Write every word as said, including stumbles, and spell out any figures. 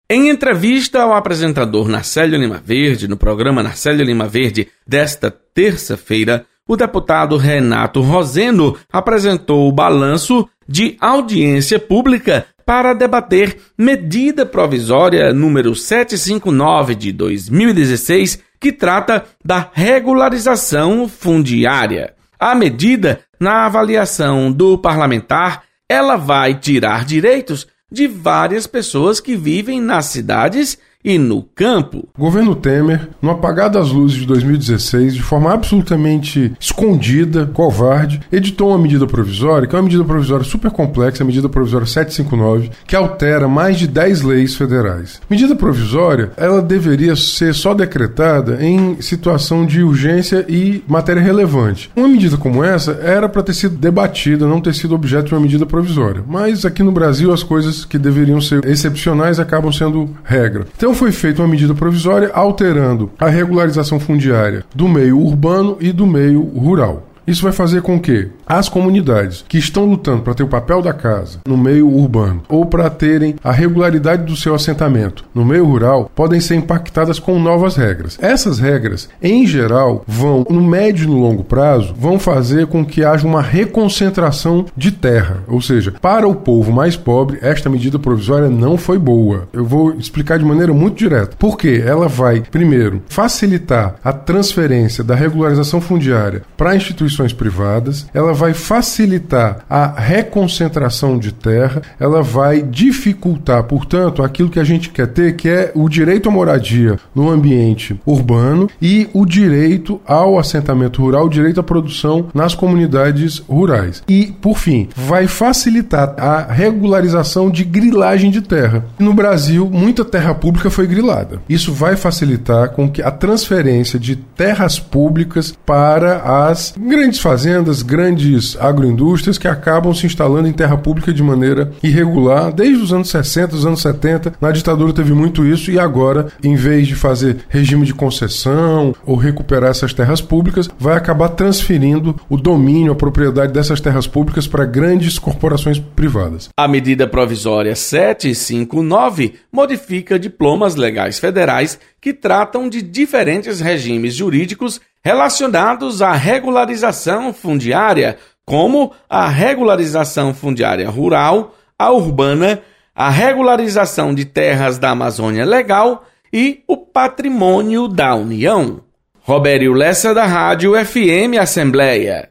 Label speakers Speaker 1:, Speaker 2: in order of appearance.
Speaker 1: Em entrevista ao apresentador Narcélio Lima Verde, no programa Narcélio Lima Verde desta terça-feira, o deputado Renato Roseno apresentou o balanço de audiência pública para debater medida provisória número setecentos e cinquenta e nove de dois mil e dezesseis, que trata da regularização fundiária. A medida, na avaliação do parlamentar, ela vai tirar direitos de várias pessoas que vivem nas cidades e no campo.
Speaker 2: O governo Temer, no apagar das luzes de dois mil e dezesseis, de forma absolutamente escondida, covarde, editou uma medida provisória, que é uma medida provisória super complexa, a medida provisória setecentos e cinquenta e nove, que altera mais de dez leis federais. Medida provisória, ela deveria ser só decretada em situação de urgência e matéria relevante. Uma medida como essa era para ter sido debatida, não ter sido objeto de uma medida provisória. Mas aqui no Brasil as coisas que deveriam ser excepcionais acabam sendo regra. Então foi feita uma medida provisória alterando a regularização fundiária do meio urbano e do meio rural. Isso vai fazer com que as comunidades que estão lutando para ter o papel da casa no meio urbano ou para terem a regularidade do seu assentamento no meio rural podem ser impactadas com novas regras. Essas regras, em geral, vão, no médio e no longo prazo, vão fazer com que haja uma reconcentração de terra. Ou seja, para o povo mais pobre, esta medida provisória não foi boa. Eu vou explicar de maneira muito direta. Por quê? Ela vai, primeiro, facilitar a transferência da regularização fundiária para instituições privadas, ela vai facilitar a reconcentração de terra, ela vai dificultar, portanto, aquilo que a gente quer ter, que é o direito à moradia no ambiente urbano e o direito ao assentamento rural, o direito à produção nas comunidades rurais. E, por fim, vai facilitar a regularização de grilagem de terra. No Brasil, muita terra pública foi grilada. Isso vai facilitar com que a transferência de terras públicas para as grandes fazendas, grandes agroindústrias que acabam se instalando em terra pública de maneira irregular, desde os anos sessenta, os anos setenta, na ditadura teve muito isso, e agora, em vez de fazer regime de concessão ou recuperar essas terras públicas, vai acabar transferindo o domínio, a propriedade dessas terras públicas para grandes corporações privadas.
Speaker 1: A medida provisória setecentos e cinquenta e nove modifica diplomas legais federais que tratam de diferentes regimes jurídicos relacionados à regularização fundiária, como a regularização fundiária rural, a urbana, a regularização de terras da Amazônia Legal e o patrimônio da União. Robério Lessa, da Rádio F M Assembleia.